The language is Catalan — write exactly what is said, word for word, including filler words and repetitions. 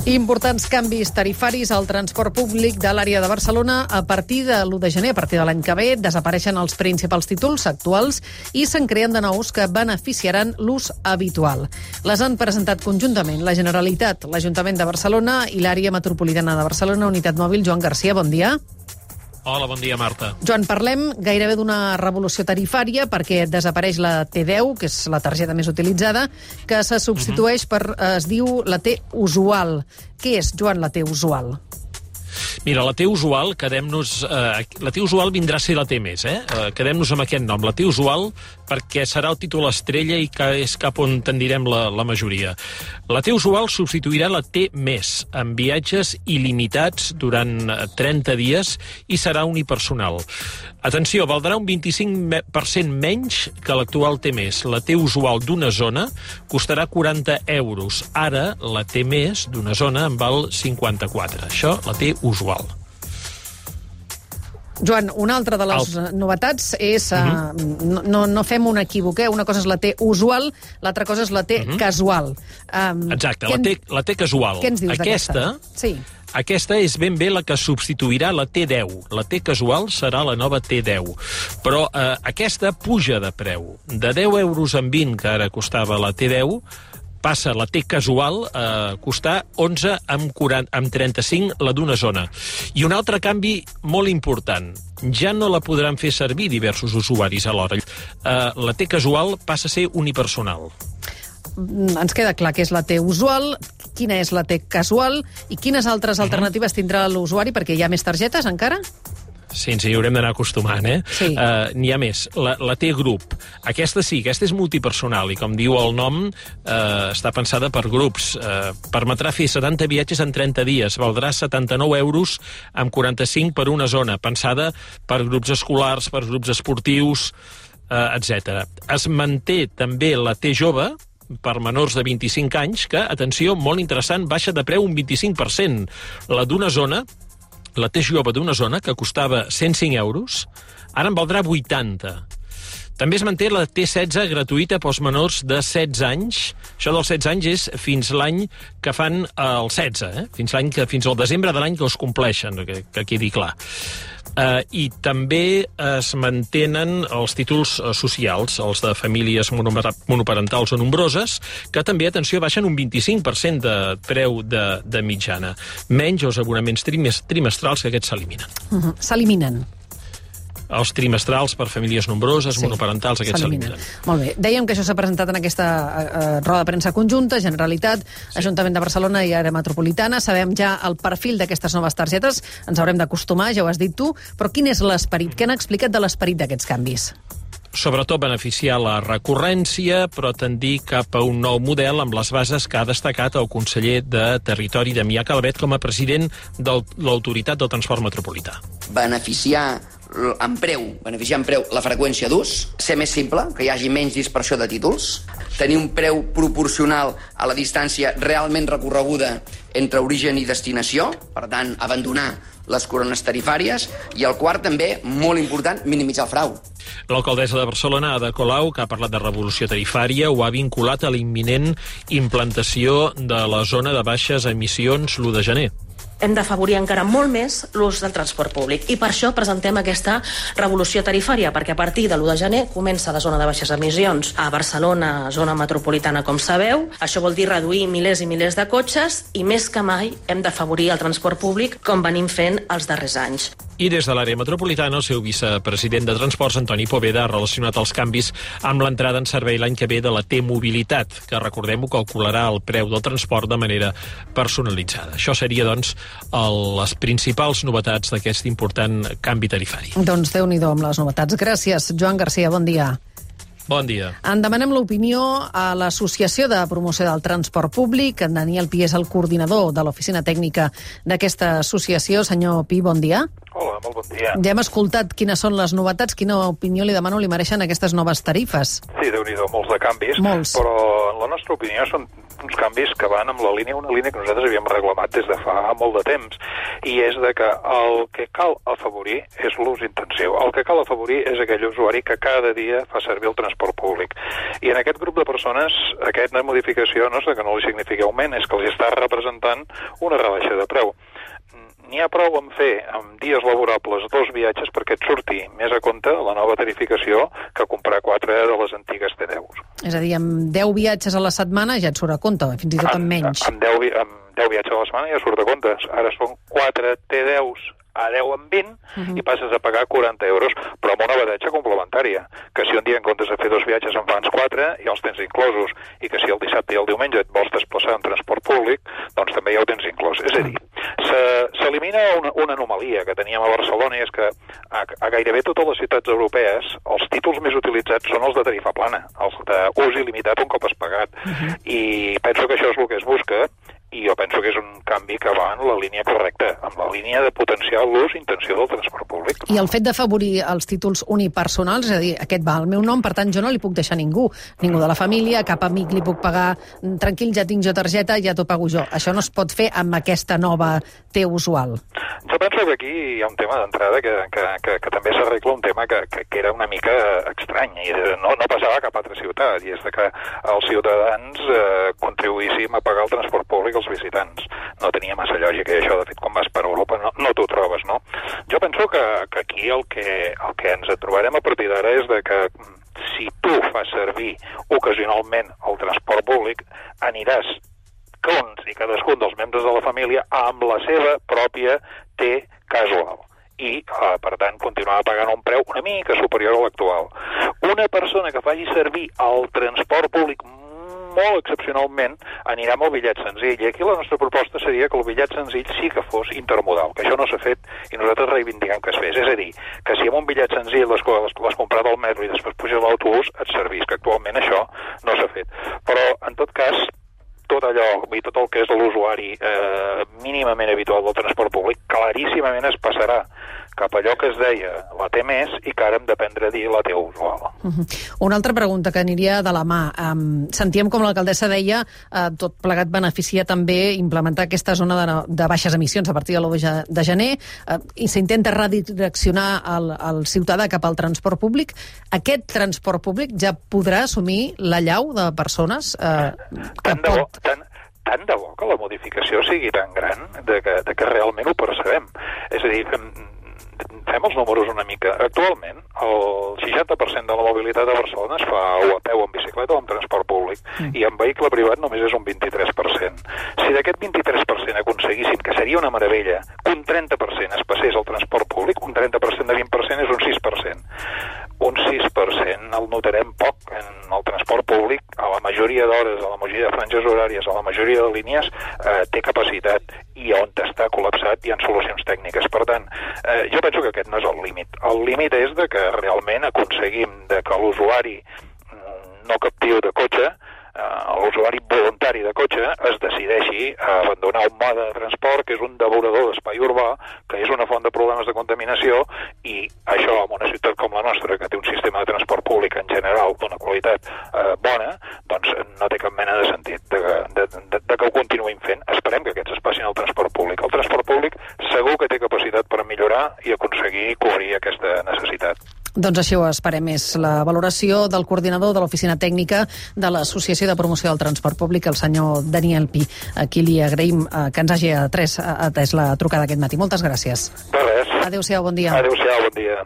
Importants canvis tarifaris al transport públic de l'àrea de Barcelona. A partir de l'u de gener, a partir de l'any que ve, desapareixen els principals títols actuals i se'n creen de nous que beneficiaran l'ús habitual. Les han presentat conjuntament la Generalitat, l'Ajuntament de Barcelona i l'àrea metropolitana de Barcelona, Unitat Mòbil. Joan Garcia, bon dia. Hola, bon dia, Marta. Joan, parlem gairebé d'una revolució tarifària perquè desapareix la T deu, que és la targeta més utilitzada, que se substitueix per, es diu, la T usual. Què és, Joan, la T usual? Mira, la T usual, quedem-nos... Eh, la T usual vindrà a ser la T més, eh? eh quedem-nos amb aquest nom, la T usual, perquè serà el títol estrella i que és cap on tendirem la, la majoria. La T usual substituirà la T més, amb viatges il·limitats durant trenta dies i serà unipersonal. Atenció, valdrà un vint-i-cinc per cent menys que l'actual T més. La T usual d'una zona costarà quaranta euros. Ara, la T més d'una zona en val cinquanta-quatre. Això, la T usual. Joan, una altra de les El... novetats és... Uh, uh-huh. no, no fem un equívoc, eh? Una cosa és la T usual, l'altra cosa és la T uh-huh. casual. Um, Exacte, la, en... T, la T casual. Què ens dius Aquesta... Sí. Aquesta és ben bé la que substituirà la T deu. La T casual serà la nova T deu. Però eh, aquesta puja de preu. De deu euros en vint, que ara costava la T deu, passa la T casual a costar onze amb, quaranta, amb trenta-cinc la d'una zona. I un altre canvi molt important. Ja no la podran fer servir diversos usuaris alhora. Eh, la T casual passa a ser unipersonal. Ens queda clar que és la T usual, quina és la T casual i quines altres alternatives tindrà l'usuari, perquè hi ha més targetes encara? Sí, ens hi haurem d'anar acostumant, eh? Sí. Uh, N'hi ha més. La, la T grup. Aquesta sí, aquesta és multipersonal i, com diu el nom, uh, està pensada per grups. Uh, permetrà fer setanta viatges en trenta dies. Valdrà setanta-nou euros amb quaranta-cinc per una zona, pensada per grups escolars, per grups esportius, uh, etcètera. Es manté també la T jove, per menors de vint-i-cinc anys, que, atenció, molt interessant, baixa de preu un vint-i-cinc per cent. La d'una zona, la T jove d'una zona, que costava cent cinc euros, ara en valdrà vuitanta. També es manté la T setze gratuïta pels menors de setze anys. Això dels setze anys és fins l'any que fan el setze, eh? fins, l'any que, fins al desembre de l'any que els compleixen, que, que quedi clar. Uh, I també es mantenen els títols uh, socials, els de famílies monoparentals o nombroses, que també, atenció, baixen un vint-i-cinc per cent de preu de, de mitjana. Menys els abonaments trimestrals, que aquests s'eliminen. Uh-huh. S'eliminen. Els trimestrals per famílies nombroses, sí, monoparentals, aquests s'eliminen. Molt bé. Dèiem que això s'ha presentat en aquesta uh, roda de premsa conjunta, Generalitat, sí. Ajuntament de Barcelona i Àrea Metropolitana. Sabem ja el perfil d'aquestes noves targetes, ens haurem d'acostumar, ja ho has dit tu, però quin és l'esperit? Què han explicat de l'esperit d'aquests canvis? Sobretot beneficiar la recurrència, però tendir cap a un nou model amb les bases que ha destacat el conseller de Territori, Damià Calvet, com a president de l'Autoritat del Transport Metropolità. Beneficiar en preu, beneficiar en preu la freqüència d'ús, ser més simple, que hi hagi menys dispersió de títols, tenir un preu proporcional a la distància realment recorreguda entre origen i destinació, per tant, abandonar les corones tarifàries, i el quart també, molt important, minimitzar el frau. L'alcaldessa de Barcelona, Ada Colau, que ha parlat de revolució tarifària, ho ha vinculat a l'imminent implantació de la zona de baixes emissions l'u de gener. Hem d'afavorir encara molt més l'ús del transport públic i per això presentem aquesta revolució tarifària, perquè a partir de l'u de gener comença la zona de baixes emissions a Barcelona, zona metropolitana, com sabeu. Això vol dir reduir milers i milers de cotxes i més que mai hem d'afavorir el transport públic com venim fent els darrers anys. I des de l'àrea metropolitana, el seu vicepresident de Transports, Antoni Poveda, ha relacionat els canvis amb l'entrada en servei l'any que ve de la T-mobilitat, que, recordem-ho, calcularà el preu del transport de manera personalitzada. Això seria, doncs, el, les principals novetats d'aquest important canvi tarifari. Doncs Déu-n'hi-do amb les novetats. Gràcies, Joan Garcia, bon dia. Bon dia. En demanem l'opinió a l'Associació de Promoció del Transport Públic. En Daniel Pi és el coordinador de l'oficina tècnica d'aquesta associació. Senyor Pi, bon dia. Hola, molt bon dia. Ja hem escoltat quines són les novetats. Quina opinió li demano li mereixen aquestes noves tarifes? Sí, Déu-n'hi-do, molts de canvis. Molts. Però en la nostra opinió són uns canvis que van amb la línia, una línia que nosaltres havíem reclamat des de fa molt de temps, i és de que el que cal afavorir és l'ús intensiu. El que cal afavorir és aquell usuari que cada dia fa servir el transport públic. I en aquest grup de persones, aquesta modificació no és que no li signifiqui augment, és que els està representant una rebaixa de preu. N'hi ha prou en fer amb dies laborables dos viatges perquè et surti més a compte la nova tarificació que comprar quatre de les antigues T deu. És a dir, amb deu viatges a la setmana ja et surt a compte, fins i tot amb menys. Amb deu, amb deu viatges a la setmana ja surt a compte. Ara són quatre T deus a deu amb vint uh -huh. i passes a pagar quaranta euros, però amb una badatge complementària, que si un dia en comptes de fer dos viatges en fans quatre, ja els tens inclosos, i que si el dissabte i el diumenge et vols desplaçar en transport públic, doncs també ja ho tens inclòs. És a dir, s'elimina una, una anomalia que teníem a Barcelona, i és que a, a gairebé totes les ciutats europees els títols més utilitzats són els de tarifa plana, els d'ús il·limitat un cop has pagat, uh -huh. i penso que això és el que es busca, i jo penso que és un canvi que va en la línia correcta, en la línia de potenciar l'ús i intenció del transport públic. I el fet d'afavorir els títols unipersonals, és a dir, aquest va al meu nom, per tant jo no li puc deixar a ningú, ningú de la família, cap amic li puc pagar, tranquil, ja tinc jo targeta, ja t'ho pago jo. Això no es pot fer amb aquesta nova T usual. Jo penso que aquí hi ha un tema d'entrada que, que, que, que també s'arregla un tema que, que, que era una mica estrany, i no, no passava a cap altra ciutat, i és que els ciutadans eh, contribuíssim a pagar el transport públic als visitants. No tenia massa lògica, i això, de fet, quan vas per Europa no, no t'ho trobes, no? Jo penso que, que aquí el que, el que ens trobarem a partir d'ara és de que si tu fas servir ocasionalment el transport públic, aniràs uns i cadascun dels membres de la família amb la seva pròpia T casual i, eh, per tant, continuar pagant un preu una mica superior a l'actual. Una persona que faci servir el transport públic molt excepcionalment anirà amb el bitllet senzill, i aquí la nostra proposta seria que el bitllet senzill sí que fos intermodal, que això no s'ha fet i nosaltres reivindiquem que es fes. És a dir, que si amb un bitllet senzill l'has comprat al metro i després puges a l'autobús et servís, que actualment això no s'ha fet. Però, en tot cas, tot allò, i tot el que és l'usuari eh, mínimament habitual del transport públic, claríssimament es passarà cap a allò que es deia la T més i que ara hem d'aprendre a dir la T usual. Uh -huh. Una altra pregunta que aniria de la mà. Um, sentíem com l'alcaldessa deia uh, tot plegat beneficia també implementar aquesta zona de, de baixes emissions a partir de l'u de gener uh, i s'intenta redireccionar el, el ciutadà cap al transport públic. Aquest transport públic ja podrà assumir la llau de persones uh, que tant de bo, pot... tant, tant de bo que la modificació sigui tan gran de que, de que realment ho percebem. És a dir, fem, fem els números una mica. Actualment, el seixanta per cent de la mobilitat de Barcelona es fa o a peu, en bicicleta o en transport públic, mm. i en vehicle privat només és un vint-i-tres per cent. Si d'aquest vint-i-tres per cent aconseguíssim, que seria una meravella, que un trenta per cent es passés al transport públic, un trenta per cent de vint per cent és un sis per cent. Un sis per cent el notarem poc en el transport públic, a la majoria d'hores, a la majoria de franges horàries, a la majoria de línies, eh, té capacitat, i on està col·lapsat hi ha solucions tècniques. Per tant, eh, jo penso que aquest no és el límit. El límit és de que realment aconseguim de que l'usuari no captiu de cotxe, l'usuari voluntari de cotxe, es decideixi a abandonar un mode de transport que és un devorador d'espai urbà, que és una font de problemes de contaminació, i això en una ciutat com la nostra, que té un sistema de transport públic en general d'una qualitat eh, bona, doncs no té cap mena de sentit de, de, de, de que ho continuïn fent. Esperem que aquests es passin al transport públic. El transport públic segur que té capacitat per millorar i aconseguir cobrir aquesta necessitat. Doncs així ho esperem. És la valoració del coordinador de l'Oficina Tècnica de l'Associació de Promoció del Transport Públic, el senyor Daniel Pi, a qui li agraïm que ens hagi atès, atès la trucada aquest matí. Moltes gràcies. De res. Adéu-siau, bon dia. Adéu-siau, bon dia.